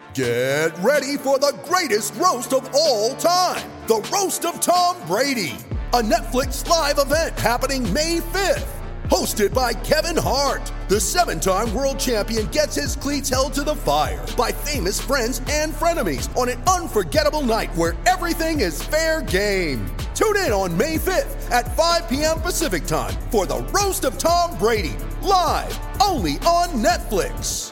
Get ready for the greatest roast of all time, the Roast of Tom Brady, a Netflix live event happening May 5th. Hosted by Kevin Hart, the 7-time world champion gets his cleats held to the fire by famous friends and frenemies on an unforgettable night where everything is fair game. Tune in on May 5th at 5 p.m. Pacific time for the Roast of Tom Brady, live only on Netflix.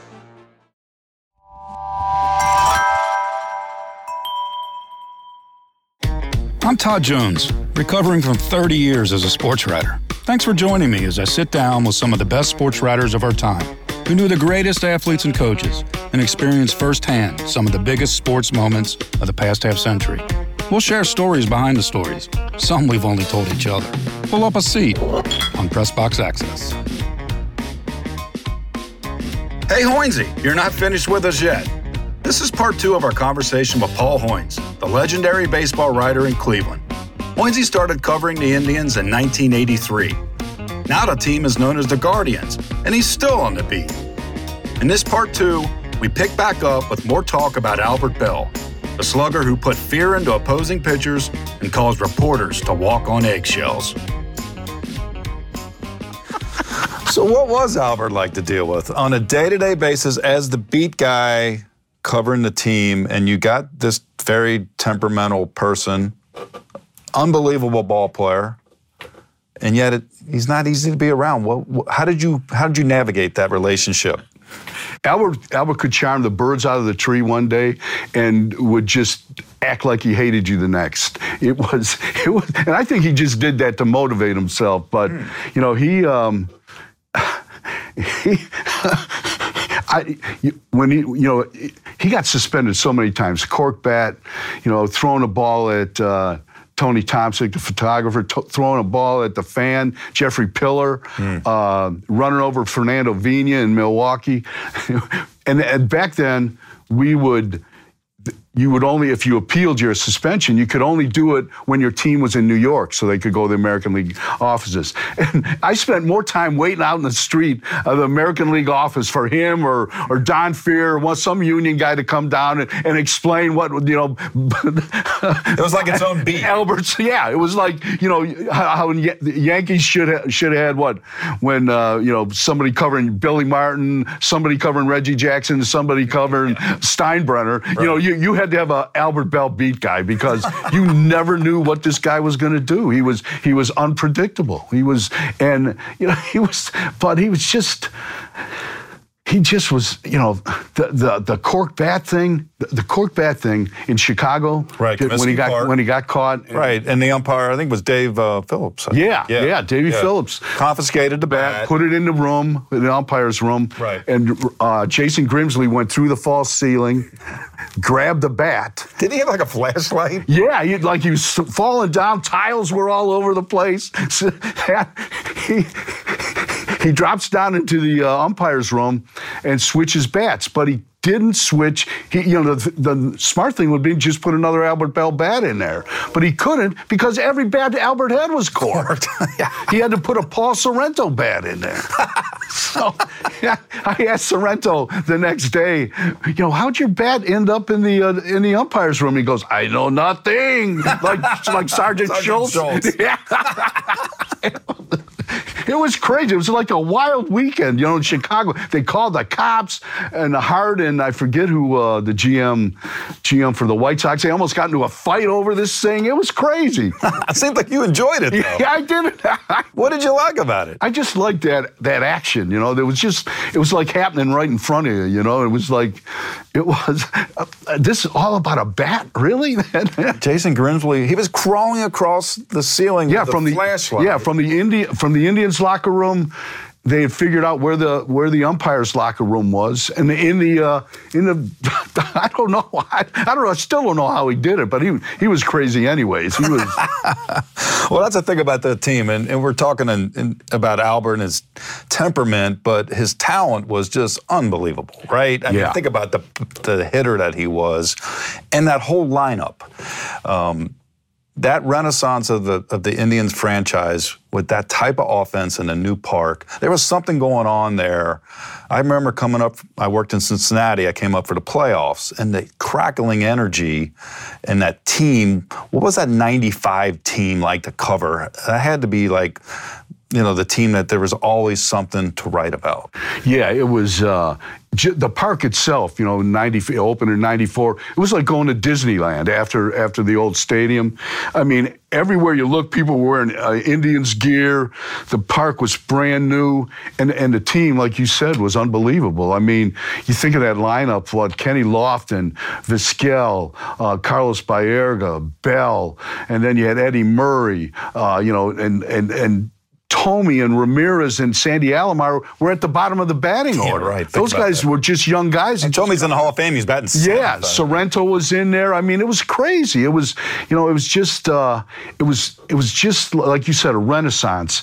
I'm Todd Jones, recovering from 30 years as a sports writer. Thanks for joining me as I sit down with some of the best sports writers of our time who knew the greatest athletes and coaches and experienced firsthand some of the biggest sports moments of the past half-century. We'll share stories behind the stories, some we've only told each other. Pull up a seat on PressBox Access. Hey, Hoynesy, you're not finished with us yet. This is part 2 of our conversation with Paul Hoynes, the legendary baseball writer in Cleveland. Hoynesy started covering the Indians in 1983. Now the team is known as the Guardians, and he's still on the beat. In this part 2, we pick back up with more talk about Albert Belle, the slugger who put fear into opposing pitchers and caused reporters to walk on eggshells. So what was Albert like to deal with on a day-to-day basis as the beat guy covering the team, and you got this very temperamental person, unbelievable ball player, and yet he's not easy to be around. How did you navigate that relationship? Albert could charm the birds out of the tree one day and would just act like he hated you the next. It was, and I think he just did that to motivate himself. But you know, he got suspended so many times. Cork bat, throwing a ball at Tony Thompson, the photographer, throwing a ball at the fan, Jeffrey Pillar, running over Fernando Vina in Milwaukee. and back then, you would only, if you appealed your suspension, you could only do it when your team was in New York so they could go to the American League offices. And I spent more time waiting out in the street of the American League office for him or Don Fear or some union guy to come down and explain what, It was like its own beat. Albert's, yeah. It was like, how the Yankees should have had what? When, somebody covering Billy Martin, somebody covering Reggie Jackson, somebody covering Steinbrenner. Right. You had to have a Albert Belle beat guy because you never knew what this guy was going to do. He was unpredictable. He was the cork bat thing. The cork bat thing in Chicago, right? When he got caught, right? And the umpire, I think, was Dave Phillips. Yeah, Davey Phillips confiscated the bat, put it in the umpire's room, right? And Jason Grimsley went through the false ceiling, grabbed the bat. Did he have like a flashlight? Yeah, he was falling down. Tiles were all over the place. He drops down into the umpire's room and switches bats, but he didn't switch. The smart thing would be just put another Albert Belle bat in there, but he couldn't because every bat Albert had was corked. He had to put a Paul Sorrento bat in there. So I asked Sorrento the next day, how'd your bat end up in the umpire's room? He goes, I know nothing, like Sergeant Schultz. Yeah. It was crazy. It was like a wild weekend, in Chicago. They called the cops and Hart and I forget who the GM for the White Sox. They almost got into a fight over this thing. It was crazy. It seemed like you enjoyed it, though. Yeah, I did. What did you like about it? I just liked that action. It was like happening right in front of you. This is all about a bat, really? Jason Grimsley, he was crawling across the ceiling with a flashlight. Yeah, from the Indians locker room. They had figured out where the umpire's locker room was, and in the I don't know. I still don't know how he did it, but he was crazy anyways. He was. Well, that's the thing about the team, and we're talking about Albert and his temperament, but his talent was just unbelievable, right? I mean, think about the hitter that he was, and that whole lineup. that renaissance of the Indians franchise with that type of offense in a new park, there was something going on there. I remember coming up, I worked in Cincinnati, I came up for the playoffs, and the crackling energy and that team, what was that 95 team like to cover? That had to be like, the team that there was always something to write about. Yeah, it was the park itself, opened in 94. It was like going to Disneyland after the old stadium. I mean, everywhere you look, people were wearing Indians gear. The park was brand new. And the team, like you said, was unbelievable. I mean, you think of that lineup, Kenny Lofton, Vizquel, Carlos Baerga, Bell, and then you had Eddie Murray, and Thome and Ramirez and Sandy Alomar were at the bottom of the batting order. Right. Those guys were just young guys. And Thome's in the Hall of Fame. He's batting seventh. Yeah, Sorrento was in there. I mean, it was crazy. It was just like you said, a renaissance.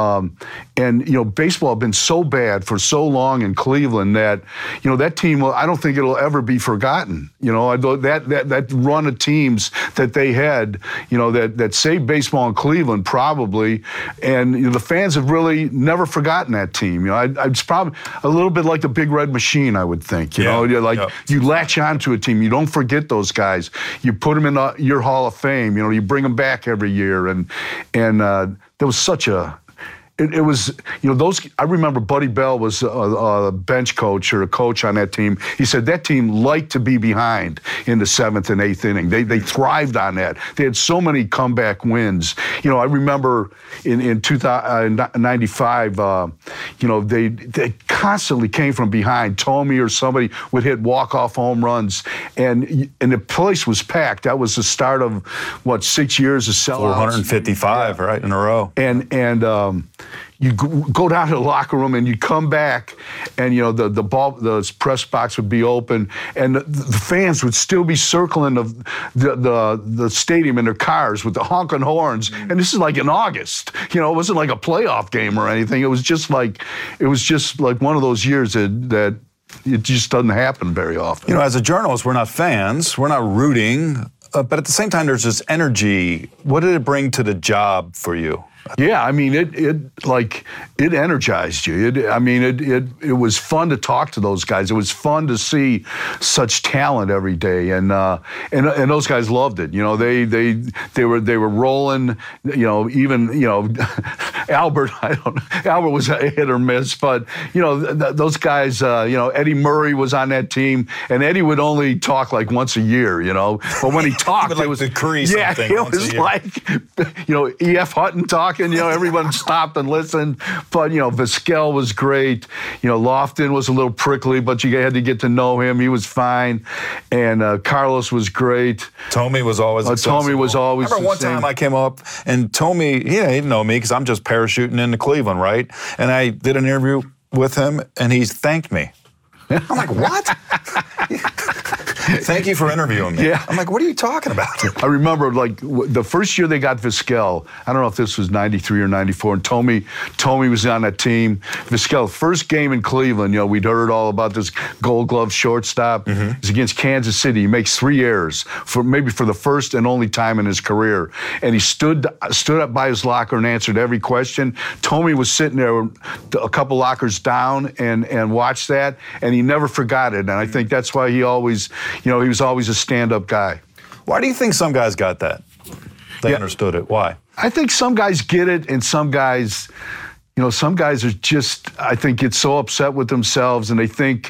And baseball had been so bad for so long in Cleveland that that team, I don't think it'll ever be forgotten. That run of teams that they had, that saved baseball in Cleveland probably, and the fans have really never forgotten that team. It's probably a little bit like the Big Red Machine, I would think. You latch onto a team. You don't forget those guys. You put them in your Hall of Fame. You bring them back every year, and there was such a. It was, those. I remember Buddy Bell was a bench coach or a coach on that team. He said that team liked to be behind in the 7th and 8th inning. They thrived on that. They had so many comeback wins. I remember in 1995, they constantly came from behind. Thome or somebody would hit walk-off home runs, and the place was packed. That was the start of 6 years of sellouts. 455 right in a row. And you go down to the locker room and you come back, and the press box would be open, and the fans would still be circling the stadium in their cars with the honking horns. And this is like in August. It wasn't like a playoff game or anything. It was just like one of those years that it just doesn't happen very often. As a journalist, we're not fans, we're not rooting, but at the same time, there's this energy. What did it bring to the job for you? Yeah, I mean, it energized you. It was fun to talk to those guys. It was fun to see such talent every day, and those guys loved it. They were rolling. Even Albert. Albert was a hit or miss, but those guys. Eddie Murray was on that team, and Eddie would only talk like once a year. But when he talked, it was something. It was like E.F. Hutton talking. Everyone stopped and listened. But, Vizquel was great. Lofton was a little prickly, but you had to get to know him. He was fine. And Carlos was great. Thome was always accessible. Thome was always I remember one time I came up, and Thome, he didn't know me because I'm just parachuting into Cleveland, right? And I did an interview with him, and he thanked me. I'm like, what? Thank you for interviewing me. Yeah. I'm like, what are you talking about? I remember, the first year they got Vizquel, I don't know if this was 93 or 94, and Thome was on that team. Vizquel, first game in Cleveland, we'd heard all about this Gold Glove shortstop. Mm-hmm. It was against Kansas City. He makes 3 errors, for the first and only time in his career. And he stood up by his locker and answered every question. Thome was sitting there a couple lockers down and watched that, and he never forgot it. And I think that's why he always... he was always a stand-up guy. Why do you think some guys got that? They understood it. Why? I think some guys get it, and some guys are just, I think, get so upset with themselves, and they think,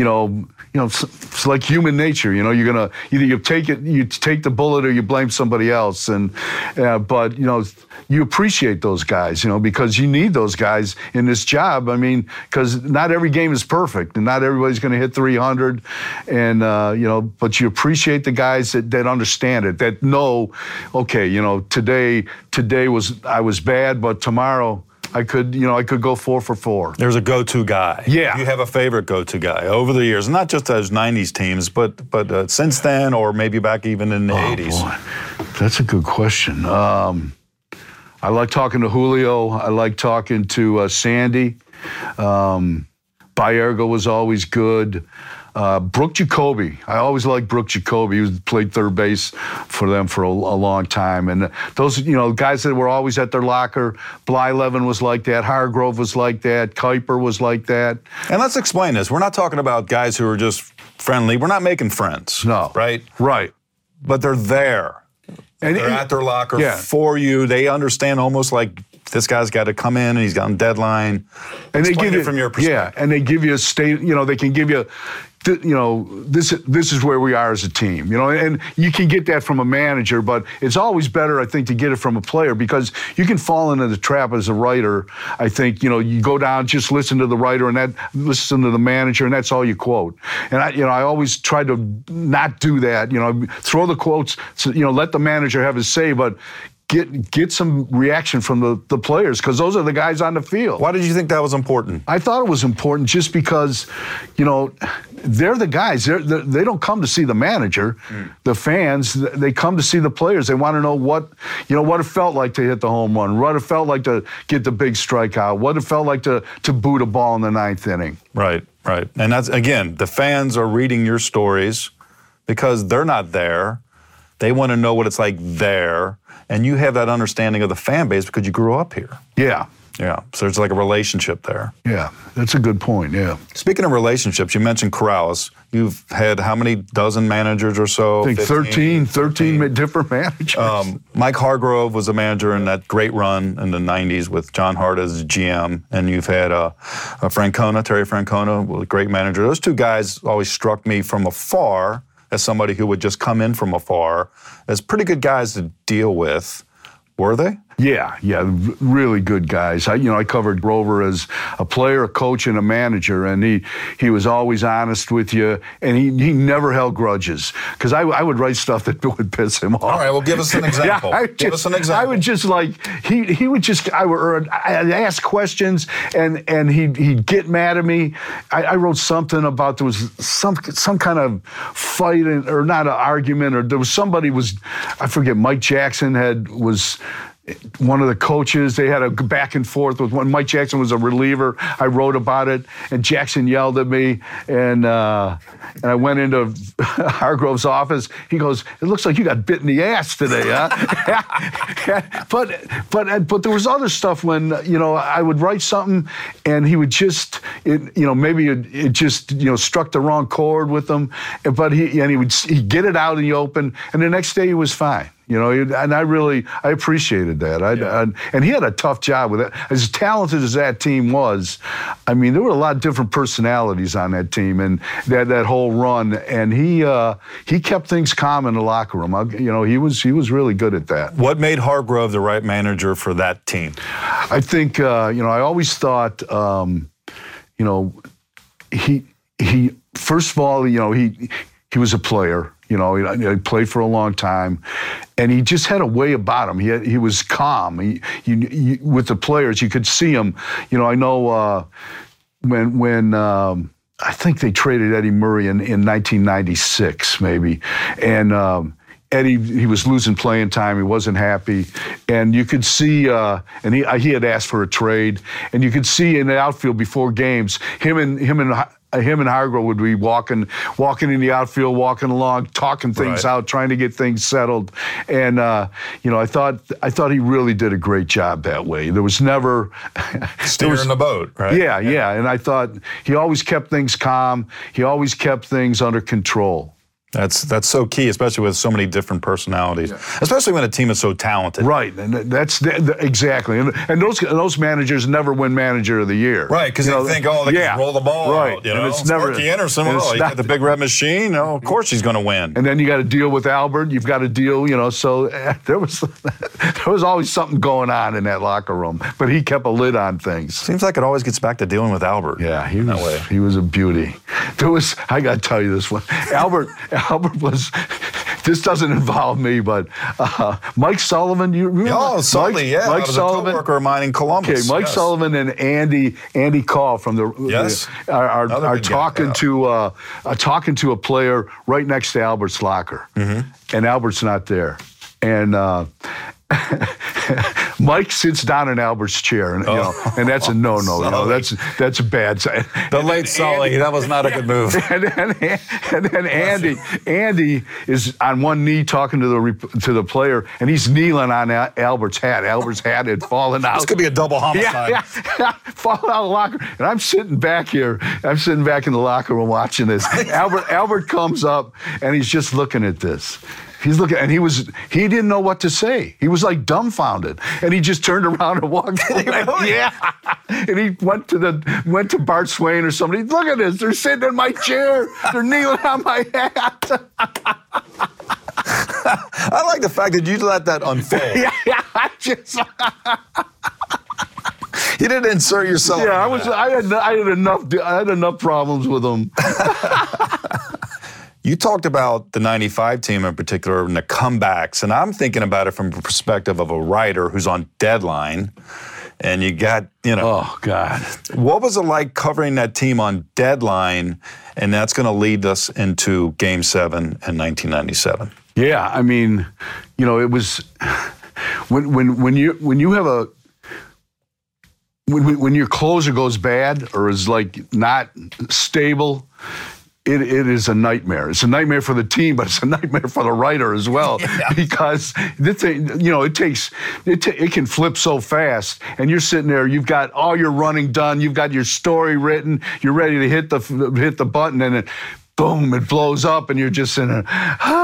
it's like human nature. You're gonna either you take the bullet, or you blame somebody else. But you appreciate those guys, because you need those guys in this job. I mean, because not every game is perfect, and not everybody's going to hit 300. And but you appreciate the guys that understand it, that know, okay, today I was bad, but tomorrow I could go 4 for 4. There's a go-to guy. Yeah. You have a favorite go-to guy over the years, not just those 90s teams, but since then, or maybe back even in the 80s. Boy. That's a good question. I like talking to Julio. I like talking to Sandy. Baerga was always good. Brooke Jacoby. I always liked Brooke Jacoby. He played third base for them for a long time. And those, guys that were always at their locker. Blyleven was like that. Hargrove was like that. Kuiper was like that. And let's explain this. We're not talking about guys who are just friendly. We're not making friends. No. Right? Right. But they're there. And they're at their locker for you. They understand almost like this guy's got to come in and he's got a deadline. And they give you from your perspective. Yeah, and they give you a state. They can give you. This is where we are as a team, and you can get that from a manager, but it's always better, I think, to get it from a player because you can fall into the trap as a writer. I think, you go down, just listen to the writer and listen to the manager, and that's all you quote. And I always try to not do that, throw the quotes, let the manager have his say, but get some reaction from the players because those are the guys on the field. Why did you think that was important? I thought it was important just because, they're the guys. They don't come to see the manager, the fans. They come to see the players. They want to know what it felt like to hit the home run, what it felt like to get the big strikeout, what it felt like to boot a ball in the ninth inning. Right. And that's, again, the fans are reading your stories because they're not there. They want to know what it's like there. And you have that understanding of the fan base because you grew up here. Yeah. So there's like a relationship there. Yeah, that's a good point, yeah. Speaking of relationships, you mentioned Corrales. You've had how many dozen managers or so? I think 13 different managers. Mike Hargrove was a manager in that great run in the 90s with John Hart as GM. And you've had Terry Francona, a great manager. Those two guys always struck me from afar as somebody who would just come in from afar as pretty good guys to deal with. Were they? Yeah, really good guys. I covered Grover as a player, a coach, and a manager, and he was always honest with you, and he never held grudges. Because I would write stuff that would piss him off. All right, well, give us an example. Give us an example. I would just he would just I'd ask questions, and he'd get mad at me. I wrote something about there was some kind of fight or not an argument, or there was I forget. Mike Jackson was one of the coaches. They had a back and forth with when Mike Jackson was a reliever. I wrote about it, and Jackson yelled at me, and I went into Hargrove's office. He goes, "It looks like you got bit in the ass today, huh?" but there was other stuff when I would write something, and he would just maybe it just struck the wrong chord with him, but he'd get it out in the open, and the next day he was fine. And I appreciated that. And he had a tough job with it. As talented as that team was, there were a lot of different personalities on that team and that whole run. And he kept things calm in the locker room. He was really good at that. What made Hargrove the right manager for that team? I think I always thought he first of all he was a player. He played for a long time, and he just had a way about him. He was calm. He with the players, you could see him. I know when I think they traded Eddie Murray in 1996, maybe, and Eddie, he was losing playing time. He wasn't happy, and you could see. And he had asked for a trade, and you could see in the outfield before games, him and Hargrove would be walking in the outfield, walking along, talking things out, trying to get things settled. And I thought he really did a great job that way. There was never steering the boat, right? Yeah. And I thought he always kept things calm. He always kept things under control. That's so key, especially with so many different personalities, especially when a team is so talented. Right, and that's exactly. And those managers never win Manager of the Year. Right, because they think, they can roll the ball out. And it's never Sparky Anderson. He got the big red machine. Of course he's going to win. And then you got to deal with Albert. You've got to deal. So there was always something going on in that locker room. But he kept a lid on things. Seems like it always gets back to dealing with Albert. Yeah, he was a beauty. I got to tell you this one, Albert was, this doesn't involve me, but Mike Sullivan, you remember? Oh, Sully, Mike Sullivan, a coworker of mine in Columbus. Okay, Mike Sullivan and Andy Call from are talking to a player right next to Albert's locker, and Albert's not there, and Mike sits down in Albert's chair, and, and that's a no-no. You know, that's a bad sign. The late Sully, that was not a good move. And then Andy is on one knee talking to the player, and he's kneeling on Albert's hat. Albert's hat had fallen out. This could be a double homicide. Yeah, falling out of the locker. And I'm sitting back here. I'm sitting back in the locker room watching this. Albert comes up, and he's just looking at this. He's looking, and he didn't know what to say. He was like dumbfounded, and he just turned around and walked away. Yeah, and he went to Bart Swain or somebody. Look at this! They're sitting in my chair. They're kneeling on my hat. I like the fact that you let that unfold. Yeah, I just. You didn't insert yourself. Yeah, I had enough problems with him. You talked about the 95 team in particular and the comebacks, and I'm thinking about it from the perspective of a writer who's on deadline, and you got, Oh, God. What was it like covering that team on deadline, and that's going to lead us into Game 7 in 1997? Yeah, I mean, it was when you have a when your closer goes bad or is like not stable. It is a nightmare. It's a nightmare for the team, but it's a nightmare for the writer as well, because the thing, it can flip so fast, and you're sitting there, you've got all your running done, you've got your story written, you're ready to hit the button, and then boom, it blows up, and you're just in a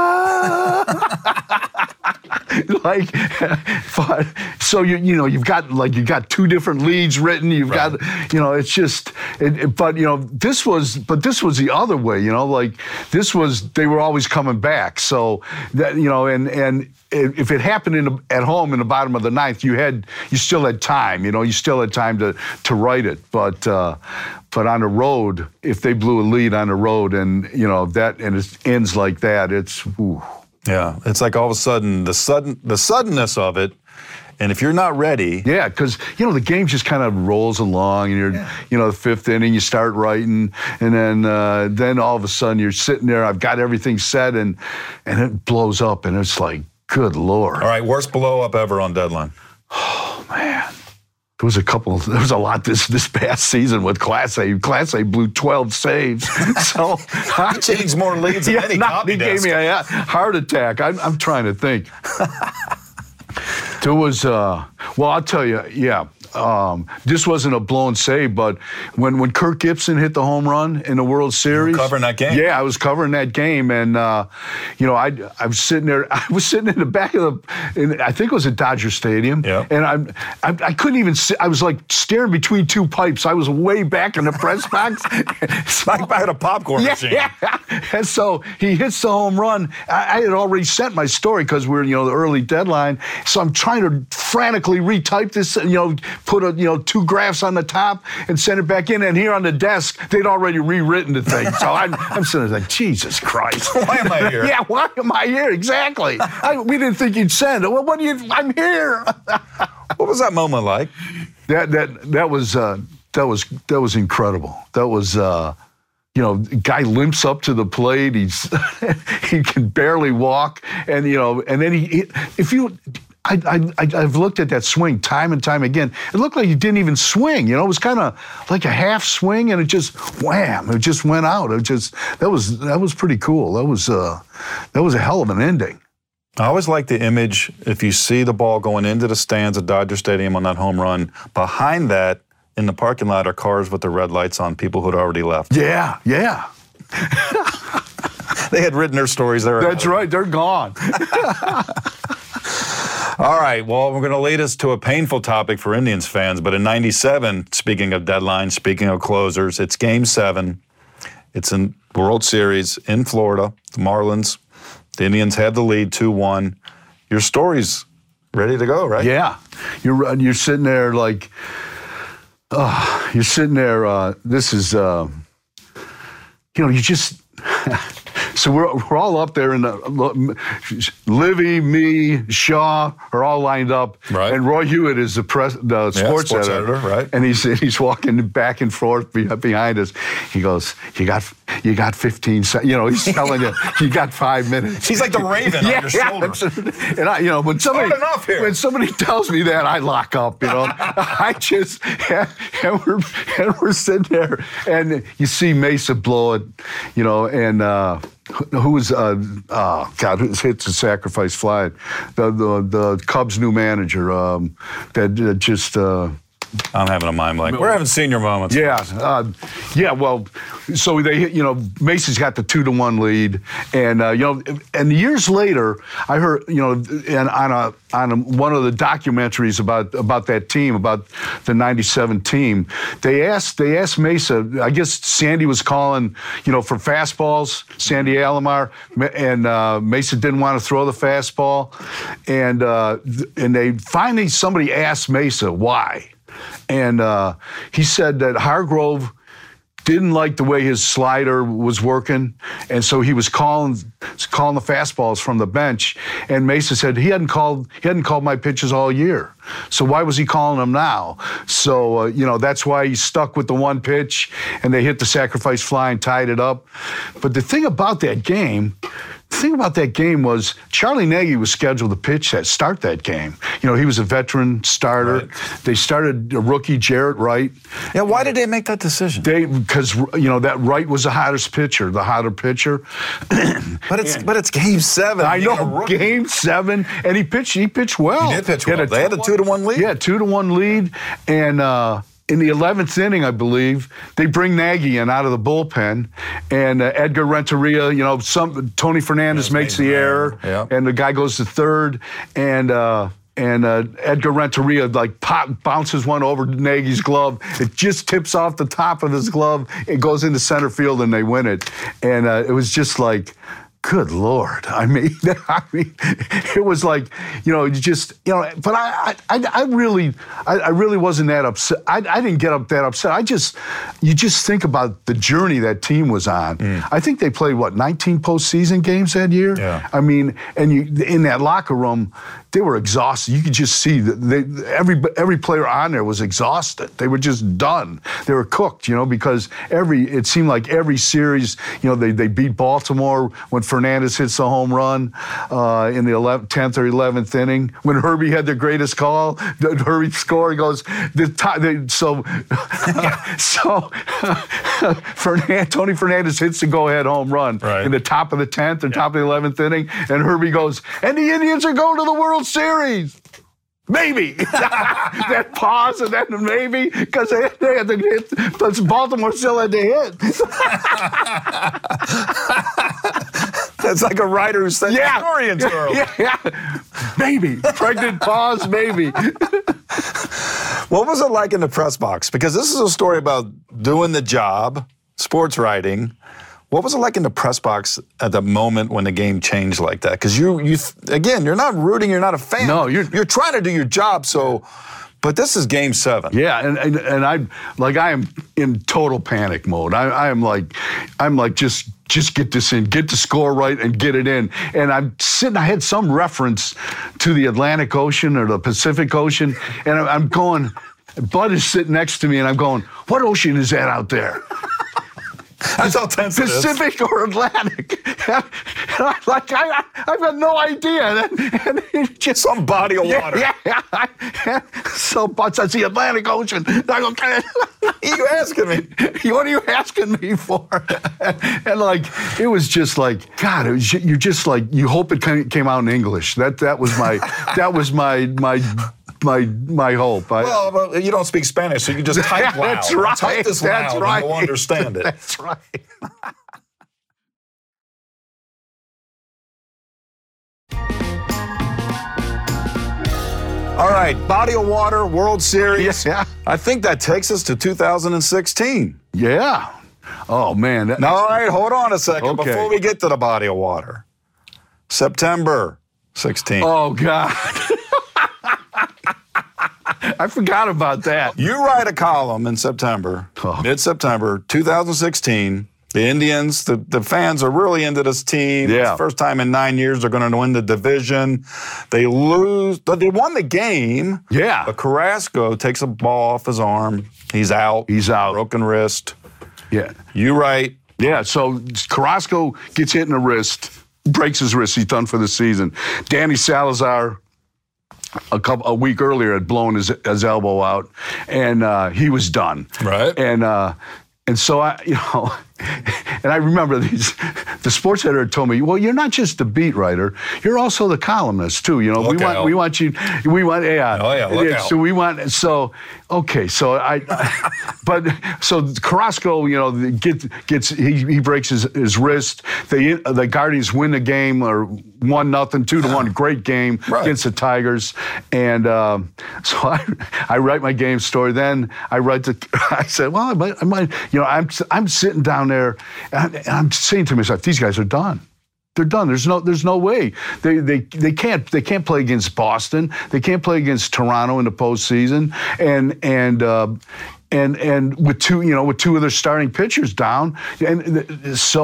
so you've got two different leads written. You've got it's just but this was the other way. They were always coming back. So that and if it happened at home in the bottom of the ninth, you still had time. You still had time to write it. But on the road, if they blew a lead on the road and it ends like that, it's whew. Yeah, it's like all of a sudden the suddenness of it, and if you're not ready, because the game just kind of rolls along, and you're the fifth inning, you start writing, and then all of a sudden you're sitting there. I've got everything set, and it blows up, and it's like, good Lord! All right, worst blow up ever on deadline. Oh man. There was a lot this past season with Class A. Class A blew 12 saves. So he changed more leads than any copy desk. He gave me a heart attack. I'm trying to think. There was, I'll tell you, this wasn't a blown save, but when Kirk Gibson hit the home run in the World Series, you were covering that game. Yeah, I was covering that game, and I was sitting there. I was sitting in the back of I think it was at Dodger Stadium, and I couldn't even see. I was like staring between two pipes. I was way back in the press box, like by a popcorn machine. Yeah, and so he hits the home run. I had already sent my story because we're the early deadline, so I'm trying to frantically retype this, put two graphs on the top and send it back in. And here on the desk, they'd already rewritten the thing. So I'm sitting there like, Jesus Christ. Why am I here? Yeah, why am I here? Exactly. We didn't think you'd send it. Well, I'm here. What was that moment like? That was incredible. That was, guy limps up to the plate. He can barely walk. And, and then I've looked at that swing time and time again. It looked like he didn't even swing. It was kind of like a half swing, and it just wham! It just went out. That was pretty cool. That was a hell of an ending. I always like the image if you see the ball going into the stands at Dodger Stadium on that home run. Behind that, in the parking lot, are cars with the red lights on. People who'd already left. Yeah. They had written their stories there. That's right. They're gone. All right, well, we're going to lead us to a painful topic for Indians fans, but in 97, speaking of deadlines, speaking of closers, it's Game 7. It's in World Series in Florida, the Marlins. The Indians have the lead 2-1. Your story's ready to go, right? Yeah. You're sitting there like, this is, you just... So we're all up there in the Livy, me, Shaw are all lined up, Right. and Roy Hewitt is the sports editor, right? And he's walking back and forth behind us. He goes, "You got 15 seconds." He's telling you got 5 minutes. He's like the Raven on your shoulder. And when somebody tells me that, I lock up. I just and we're sitting there, and you see Mesa blow it, and who's who hits the sacrifice fly? The Cubs' new manager that just. I'm having a mind blank. We're having senior moments. Yeah. Well, so they, Macy's got the 2-1 lead, and and years later, I heard, and on one of the documentaries about that team, about the '97 team, they asked Mesa. I guess Sandy was calling, for fastballs, Sandy Alomar, and Mesa didn't want to throw the fastball, and they finally somebody asked Mesa why. And he said that Hargrove didn't like the way his slider was working, and so he was calling the fastballs from the bench. And Mesa said he hadn't called my pitches all year, so why was he calling them now? So that's why he stuck with the one pitch, and they hit the sacrifice fly and tied it up. But the thing about that game. Was Charlie Nagy was scheduled to start that game. He was a veteran starter. Right. They started a rookie, Jarrett Wright. Yeah, why did they make that decision? Because that Wright was the hotter pitcher. But it's Game 7. I know, Game 7, and he pitched well. He did pitch well. They had a 2-1 lead. Yeah, 2-1 lead, and. In the 11th inning, I believe, they bring Nagy in out of the bullpen, and Edgar Renteria, Tony Fernandez makes the error, and the guy goes to third, and Edgar Renteria bounces one over Nagy's glove. It just tips off the top of his glove. It goes into center field, and they win it. And it was just like, good Lord! I mean, it was like, But I really wasn't that upset. I didn't get that upset. You just think about the journey that team was on. I think they played 19 postseason games that year. Yeah. I mean, and in that locker room, they were exhausted. You could just see that every player on there was exhausted. They were just done. They were cooked, because it seemed like every series, they beat Baltimore when Fernandez hits the home run in the 10th or 11th inning. When Herbie had the greatest call, Herbie scored. He goes, Tony Fernandez hits the go-ahead home run in the top of the 10th or top of the 11th inning, and Herbie goes, and the Indians are going to the World Series. Maybe. That pause and then maybe, because they had to hit, but Baltimore still had to hit. That's like a writer who said historians girl. Yeah. Maybe. Pregnant pause, maybe. What was it like in the press box? Because this is a story about doing the job, sports writing. What was it like in the press box at the moment when the game changed like that? Because again, you're not rooting, you're not a fan. No, you're trying to do your job. So, but this is Game 7. Yeah, and I am in total panic mode. I'm like just get this in, get the score right, and get it in. And I had some reference to the Atlantic Ocean or the Pacific Ocean, and I'm going. Bud is sitting next to me, and I'm going, what ocean is that out there? That's how tense Pacific or Atlantic? I've got no idea. And just some body of water. Yeah. So Bud says the Atlantic Ocean. I go, you asking me? What are you asking me for? And it was just like, God, you're just like, you hope it came out in English. That was my hope. Well, you don't speak Spanish, so you can just type loud. That's right. Type this loud, and you'll understand it. That's right. All right, body of water, World Series. Yeah. I think that takes us to 2016. Yeah. Oh, man. All right, hold on a second before we get to the body of water. September 16. Oh, God. I forgot about that. You write a column in September, mid-September 2016, The Indians, the fans are really into this team. Yeah. It's the first time in 9 years they're going to win the division. They lose. They won the game. Yeah. But Carrasco takes a ball off his arm. He's out. Broken wrist. Yeah. You right. Yeah, so Carrasco gets hit in the wrist, breaks his wrist. He's done for the season. Danny Salazar, a week earlier, had blown his elbow out, and he was done. Right. And so and I remember the sports editor told me, well, you're not just the beat writer, you're also the columnist too. You know, we want you. Out. So we want. So okay. So so Carrasco, you know, he breaks his wrist. The Guardians win the game or 1-0, 2-1. Great game against the Tigers. And so I write my game story. Then I said, well, I might, you know, I'm sitting down there and I'm saying to myself, these guys are done. They're done. There's no way. They can't play against Boston. They can't play against Toronto in the postseason. And with two of their starting pitchers down, and so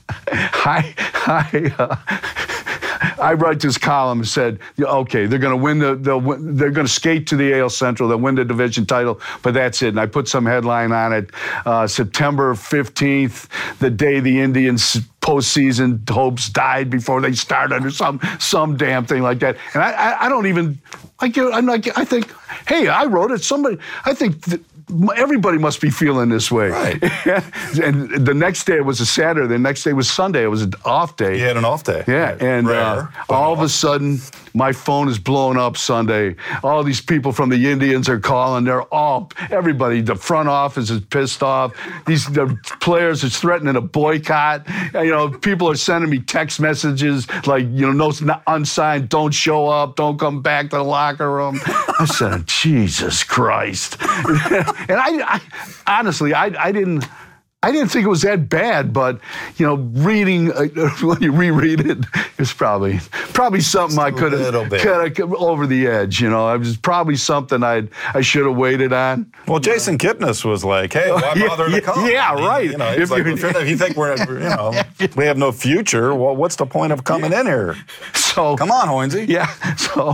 I write this column and said, okay, they're going to win they're going to skate to the AL Central, they'll win the division title, but that's it. And I put some headline on it, September 15th, the day the Indians' postseason hopes died before they started, or some damn thing like that. And I don't even, I think, hey, I wrote it. I think everybody must be feeling this way. Right. And the next day, it was a Saturday. The next day was Sunday. It was an off day. You had an off day. Yeah. And all of a sudden, my phone is blowing up Sunday. All these people from the Indians are calling. Everybody, the front office is pissed off. The players are threatening a boycott. You know, people are sending me text messages like, you know, no unsigned, don't show up, don't come back to the locker room. I said, Jesus Christ. And I honestly, I didn't think it was that bad, but, you know, reading, when you reread it, it's probably something I could have over the edge, you know. It was probably something I should have waited on. Well, Jason Kipnis was like, hey, why bother to come? Yeah, right. You know, if you think we have no future, well, what's the point of coming in here? So come on, Hoynesy. Yeah. So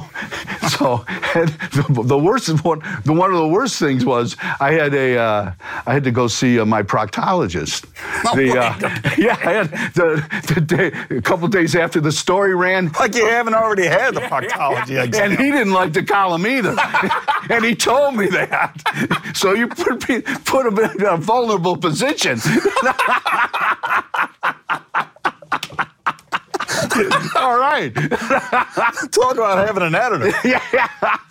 the worst one of the worst things was I had to go see my proctologist. I had the day, a couple days after the story ran. Like you haven't already had the proctology exam. And he didn't like the column either. And he told me that. So you put him in a vulnerable position. All right. Talk about having an editor. Yeah.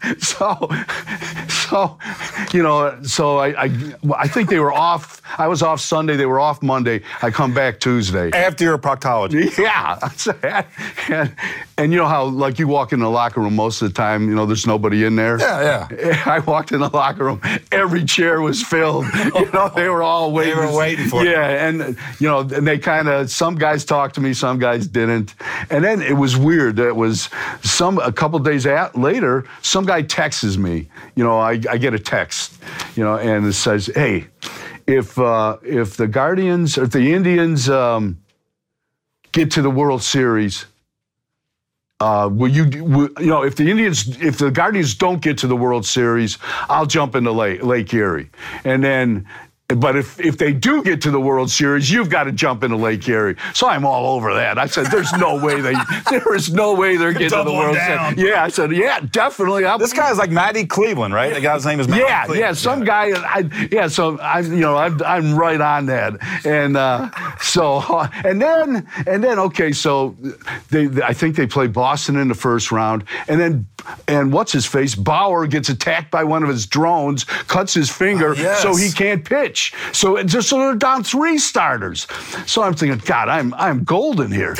So, you know, so I think they were off. I was off Sunday. They were off Monday. I come back Tuesday. After your proctology. Yeah. And you know how, like, you walk in the locker room most of the time, you know, there's nobody in there? Yeah. I walked in the locker room. Every chair was filled. You know, they were all waiting. They were waiting for you. Yeah, and, you know, and they kind of, some guys talked to me, some guys didn't. And then it was weird. It was a couple days later, some guy texts me. You know, I get a text, you know, and it says, hey, if the Guardians, if the Indians get to the World Series, if the Guardians don't get to the World Series, I'll jump into Lake Erie. And then, but if they do get to the World Series, you've got to jump into Lake Erie. So I'm all over that. I said, there is no way they're getting to the World Series. Yeah, I said, yeah, definitely. This guy's like Matty Cleveland, right? The guy's name is Matty Cleveland. Yeah, some guy. So I'm right on that. And okay, so I think they play Boston in the first round, and what's his face? Bauer gets attacked by one of his drones, cuts his finger, so he can't pitch. So they're down 3 starters. So I'm thinking, God, I'm golden here.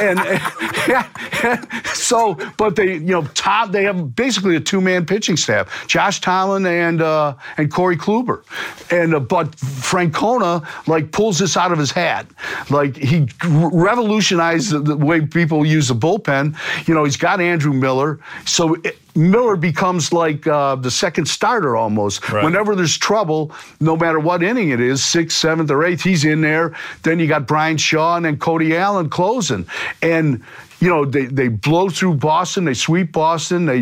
But they have basically a 2-man pitching staff: Josh Tomlin and Corey Kluber, but Francona pulls this out of his hat. Like, he revolutionized the way people use the bullpen. You know, he's got Andrew Miller, so. Miller becomes like the second starter almost. Right. Whenever there's trouble, no matter what inning it is, 6th, 7th, or 8th, he's in there. Then you got Brian Shaw and then Cody Allen closing. And they blow through Boston. They sweep Boston. They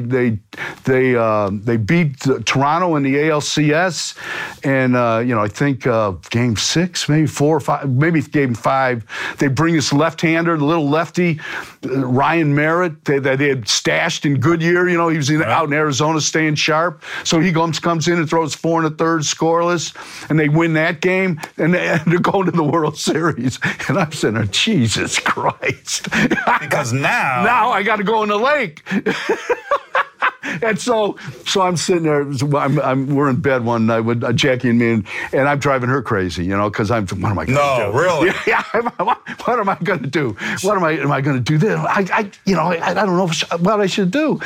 beat Toronto in the ALCS, and I think Game 6, maybe 4 or 5, maybe Game 5. They bring this left-hander, the little lefty, Ryan Merritt, that they had stashed in Goodyear. He was out in Arizona staying sharp. So he comes in and throws 4 1/3 scoreless, and they win that game, and they're going to the World Series. And I'm saying, Jesus Christ. Because now I got to go in the lake. And so I'm sitting there. We're in bed one night with Jackie and me, and I'm driving her crazy, because what am I going to do? No, really? Yeah. What am I going to do? What am I going to do this? I don't know what I should do.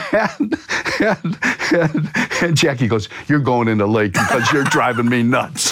And Jackie goes, "You're going in the lake because you're driving me nuts."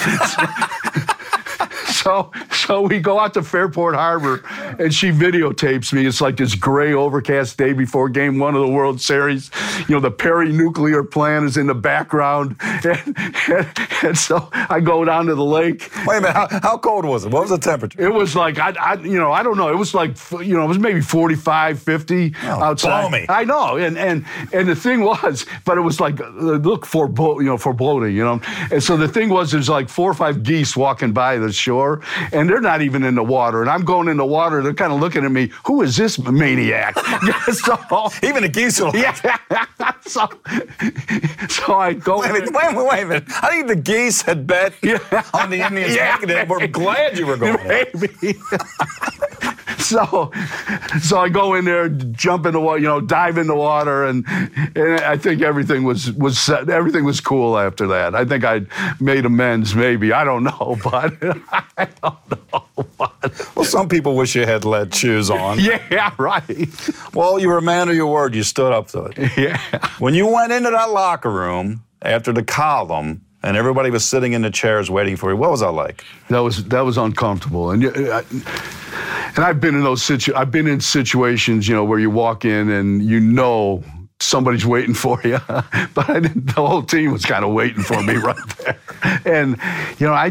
So we go out to Fairport Harbor, and she videotapes me. It's like this gray, overcast day before Game 1 of the World Series. The Perry nuclear plant is in the background, and so I go down to the lake. Wait a minute, how cold was it? What was the temperature? It was like I don't know. It was like it was maybe 45, 50 outside. Balmy. I know, and the thing was, but it was like foreboding, And so the thing was, there's like 4 or 5 geese walking by the shore, and they're not even in the water. And I'm going in the water. They're kind of looking at me. Who is this maniac? Even the geese will. Yeah. So I go. Wait a minute. I think the geese had bet on the Indians. Yeah. We're glad you were going there. Maybe. So I go in there, jump in the water, dive in the water, and I think everything was set. Everything was cool after that. I think I made amends, maybe. I don't know, but I don't know. Well, some people wish you had lead shoes on. Yeah, right. Well, you were a man of your word. You stood up to it. Yeah. When you went into that locker room after the column, and everybody was sitting in the chairs waiting for you, what was that like? That was uncomfortable, and I've been in I've been in situations, where you walk in and somebody's waiting for you, but the whole team was kind of waiting for me right there, and I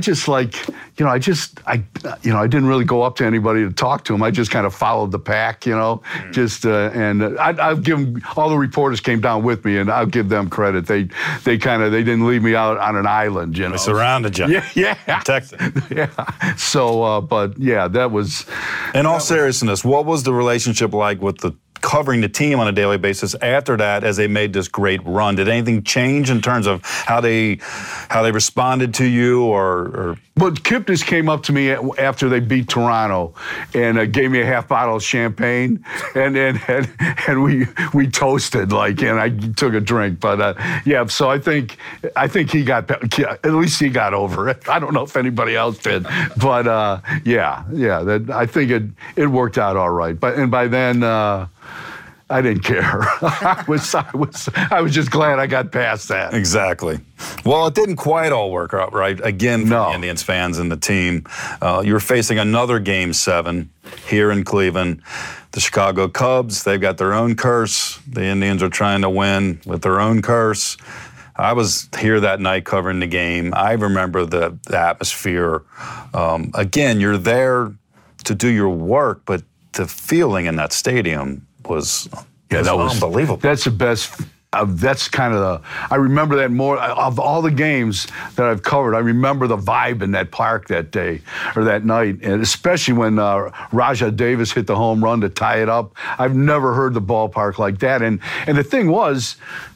didn't really go up to anybody to talk to them. I just kind of followed the pack, and I'll give them, all the reporters came down with me, and I'll give them credit. They didn't leave me out on an island, They surrounded you. Yeah. Protected. Yeah. So, but yeah, that was. In all seriousness, what was the relationship like with covering the team on a daily basis after that, as they made this great run? Did anything change in terms of how they responded to you, or? Well, Kipnis came up to me after they beat Toronto and gave me a half bottle of champagne, and we toasted, and I took a drink. But yeah, so I think he at least he got over it. I don't know if anybody else did, but I think it worked out all right. But by then. I didn't care. I was just glad I got past that. Exactly. Well, it didn't quite all work out right again for the Indians fans and the team. You were facing another Game 7 here in Cleveland. The Chicago Cubs, they've got their own curse. The Indians are trying to win with their own curse. I was here that night covering the game. I remember the atmosphere. Again, you're there to do your work, but the feeling in that stadium was unbelievable. That's the best. That's kind of I remember that more of all the games that I've covered. I remember the vibe in that park that day or that night, and especially when Rajah Davis hit the home run to tie it up. I've never heard the ballpark like that. And the thing was,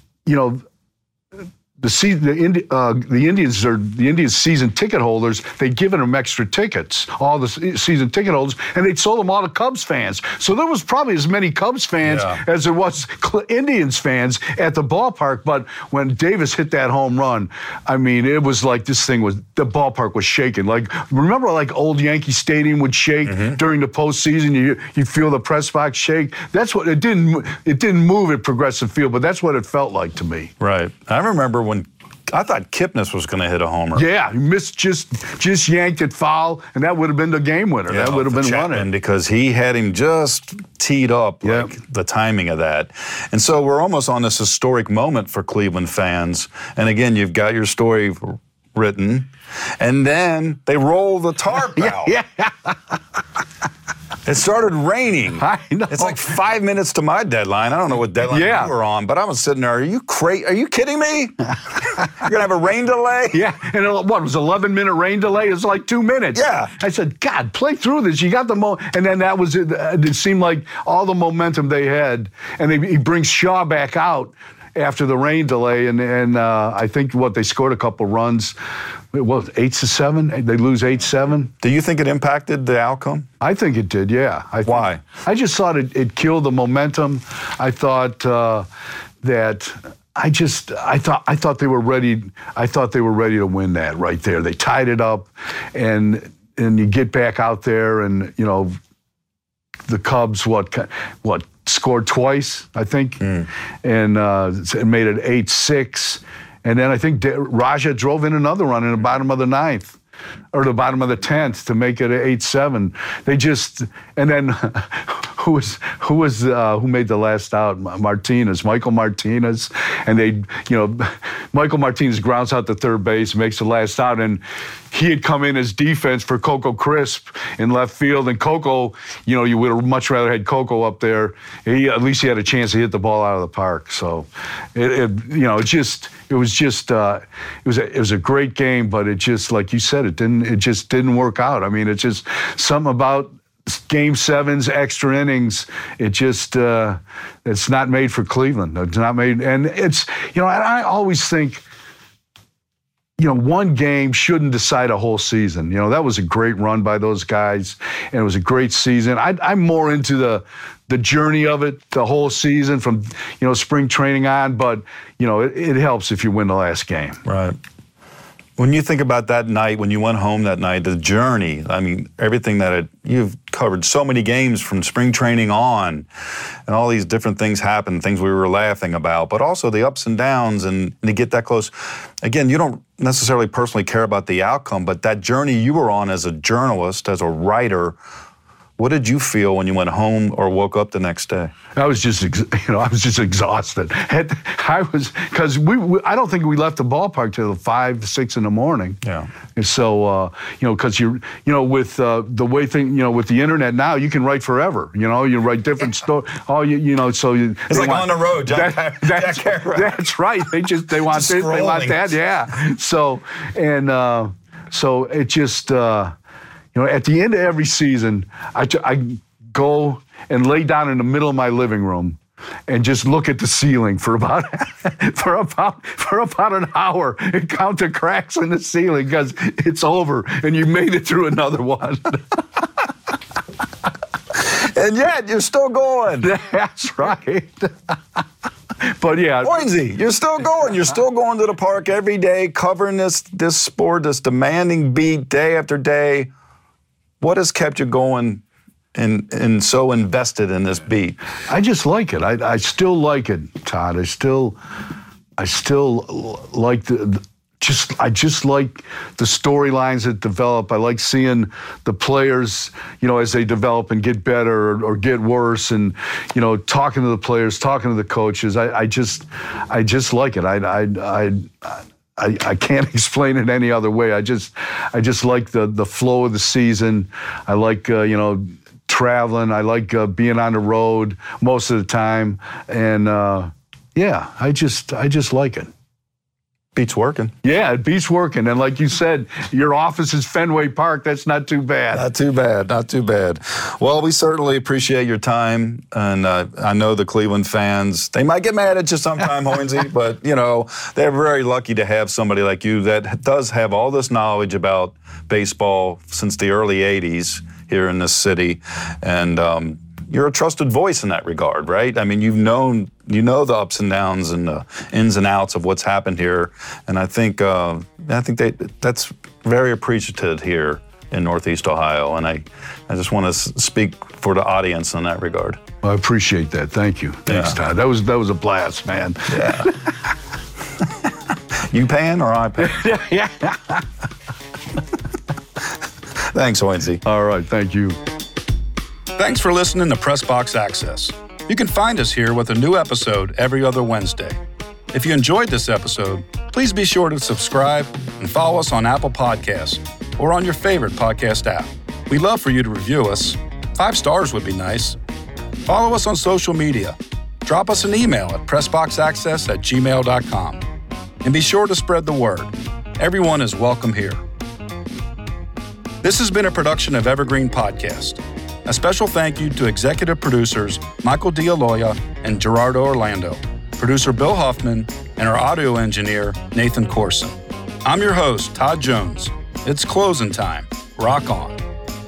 the Indians season ticket holders, they'd given them extra tickets, all the season ticket holders, and they'd sold them all to Cubs fans. So there was probably as many Cubs fans as there was Indians fans at the ballpark. But when Davis hit that home run, I mean, it was like the ballpark was shaking. Remember old Yankee Stadium would shake during the postseason? You feel the press box shake. That's what it didn't move at Progressive Field, but that's what it felt like to me. Right. I remember when I thought Kipnis was going to hit a homer. Yeah, he missed, just yanked it foul, and that would have been the game winner. Yeah, that would have been Chapman, because he had him just teed up, like the timing of that. And so we're almost on this historic moment for Cleveland fans. And again, you've got your story written, and then they roll the tarp out. Yeah. It started raining. I know. It's like 5 minutes to my deadline. I don't know what deadline you were on, but I was sitting there. Are you crazy? Are you kidding me? You're gonna have a rain delay? Yeah, and what was 11-minute rain delay? It was like 2 minutes. Yeah. I said, God, play through this. You got the and then that was it. It seemed like all the momentum they had, and he brings Shaw back out after the rain delay, and I think they scored a couple runs. It was 8-7. They lose 8-7. Do you think it impacted the outcome? I think it did. Yeah. Why? I just thought it killed the momentum. I thought that. I thought they were ready. I thought they were ready to win that right there. They tied it up, and you get back out there, and the Cubs scored twice, I think, and made it 8-6. And then I think Raja drove in another run in the bottom of the ninth, or the bottom of the 10th, to make it 8-7. They just, and then who made the last out? Michael Martinez, and Michael Martinez grounds out to third base, makes the last out, and he had come in as defense for Coco Crisp in left field, and Coco, you would have much rather had Coco up there. At least he had a chance to hit the ball out of the park. So, it was a great game, but it just, like you said, it just didn't work out. I mean, it's just something about Game 7's extra innings. It just it's not made for Cleveland. It's not made, and it's and I always think, one game shouldn't decide a whole season. That was a great run by those guys, and it was a great season. I'm more into the journey of it, the whole season from spring training on. But it helps if you win the last game. Right. When you think about that night, when you went home that night, the journey, I mean, everything you've covered so many games from spring training on, and all these different things happened, things we were laughing about, but also the ups and downs, and to get that close. Again, you don't necessarily personally care about the outcome, but that journey you were on as a journalist, as a writer, what did you feel when you went home or woke up the next day? I was just, exhausted. Because I don't think we left the ballpark till 5, 6 in the morning. Yeah. And so, because with the way with the internet now, you can write forever. You write different stories. It's like on the road, Jack Kerouac. That's right. They want this, they want that. Yeah. So it just. At the end of every season, I go and lay down in the middle of my living room and just look at the ceiling for about an hour and count the cracks in the ceiling, because it's over and you made it through another one. And yet you're still going. That's right. But yeah, Hoynesy, you're still going. You're still going to the park every day, covering this sport, this demanding beat day after day. What has kept you going and so invested in this beat? I just like it. I still like it, Todd. I still like I just like the storylines that develop. I like seeing the players, as they develop and get better or get worse, and talking to the players, talking to the coaches. I just like it. I can't explain it any other way. I just like the flow of the season. I like traveling. I like being on the road most of the time, and I just like it. Beats working. Yeah, it beats working. And like you said, your office is Fenway Park. That's not too bad. Not too bad. Not too bad. Well, we certainly appreciate your time. And I know the Cleveland fans, they might get mad at you sometime, Hoynesy, but, they're very lucky to have somebody like you that does have all this knowledge about baseball since the early 80s here in this city. And you're a trusted voice in that regard, right? I mean, you know the ups and downs and the ins and outs of what's happened here, and I think that's very appreciated here in Northeast Ohio, and I just want to speak for the audience in that regard. Well, I appreciate that. Thank you. Thanks, Todd. That was a blast, man. Yeah. You paying or I paying? Yeah. Thanks, Hoynesy. All right, thank you. Thanks for listening to Pressbox Access. You can find us here with a new episode every other Wednesday. If you enjoyed this episode, please be sure to subscribe and follow us on Apple Podcasts or on your favorite podcast app. We'd love for you to review us. 5 stars would be nice. Follow us on social media. Drop us an email at pressboxaccess@gmail.com. And be sure to spread the word. Everyone is welcome here. This has been a production of Evergreen Podcast. A special thank you to executive producers Michael D'Aloia and Gerardo Orlando, producer Bill Huffman, and our audio engineer, Nathan Corson. I'm your host, Todd Jones. It's closing time. Rock on.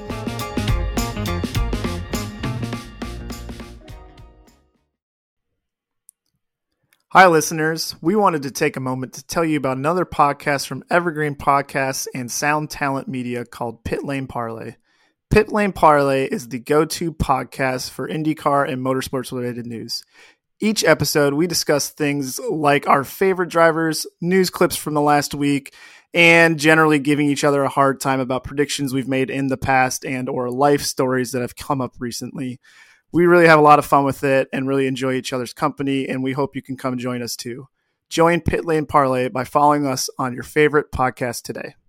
Hi, listeners. We wanted to take a moment to tell you about another podcast from Evergreen Podcasts and Sound Talent Media called Pit Lane Parlay. Pit Lane Parlay is the go-to podcast for IndyCar and motorsports-related news. Each episode, we discuss things like our favorite drivers, news clips from the last week, and generally giving each other a hard time about predictions we've made in the past and or life stories that have come up recently. We really have a lot of fun with it and really enjoy each other's company, and we hope you can come join us too. Join Pit Lane Parlay by following us on your favorite podcast today.